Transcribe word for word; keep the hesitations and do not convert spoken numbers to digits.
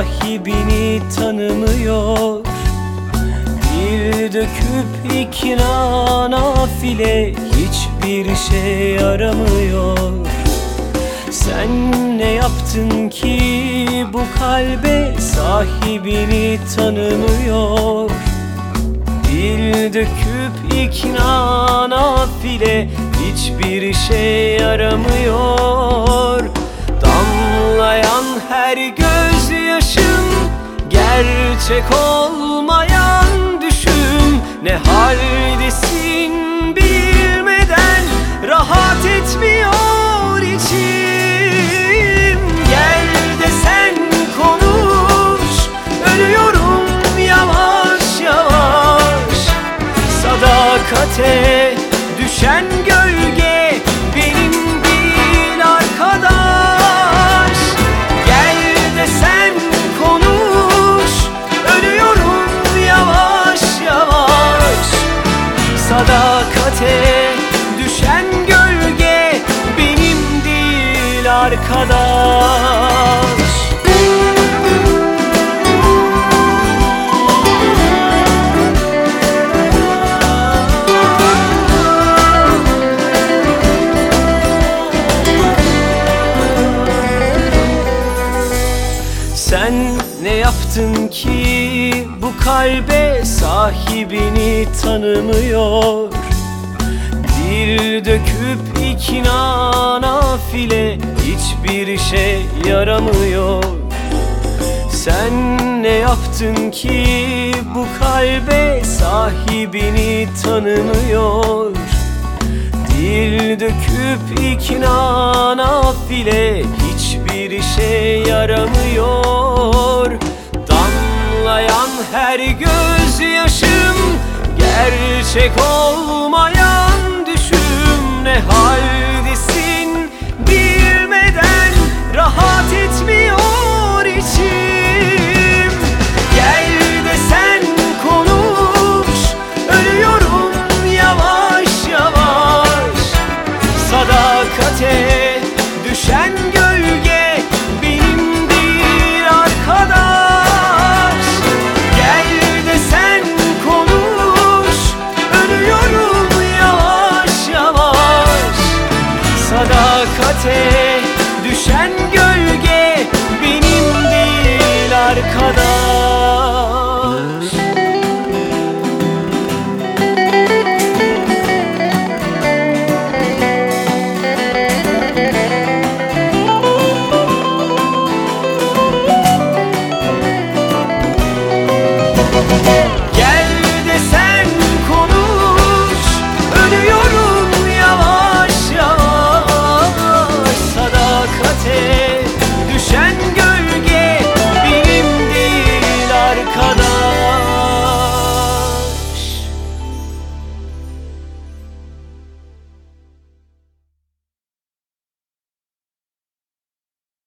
sahibini tanımıyor. Bir döküp ikna nafile hiçbir şey yaramıyor. Sen ne yaptın ki bu kalbe sahibini tanımıyor? Dil döküp ikna nafile hiçbir şey yaramıyor. Damlayan her gözyaşın gerçek olmayan düşüm. Ne haldesin bilmeden rahat etmiyor içim. Gel de sen konuş, ölüyorum yavaş yavaş. Sadakate düşen gölge benim değil arkadaş. Gel de sen konuş, ölüyorum yavaş yavaş. Sadakate düşen gölge benim değil arkadaş. Sen ne yaptın ki bu kalbe sahibini tanımıyor? Dil döküp ikna nafile hiçbir şey yaramıyor. Sen ne yaptın ki bu kalbe sahibini tanımıyor? Dil döküp ikna nafile hiçbir şey yaramıyor. Damlayan her gözyaşım gerçek olmayan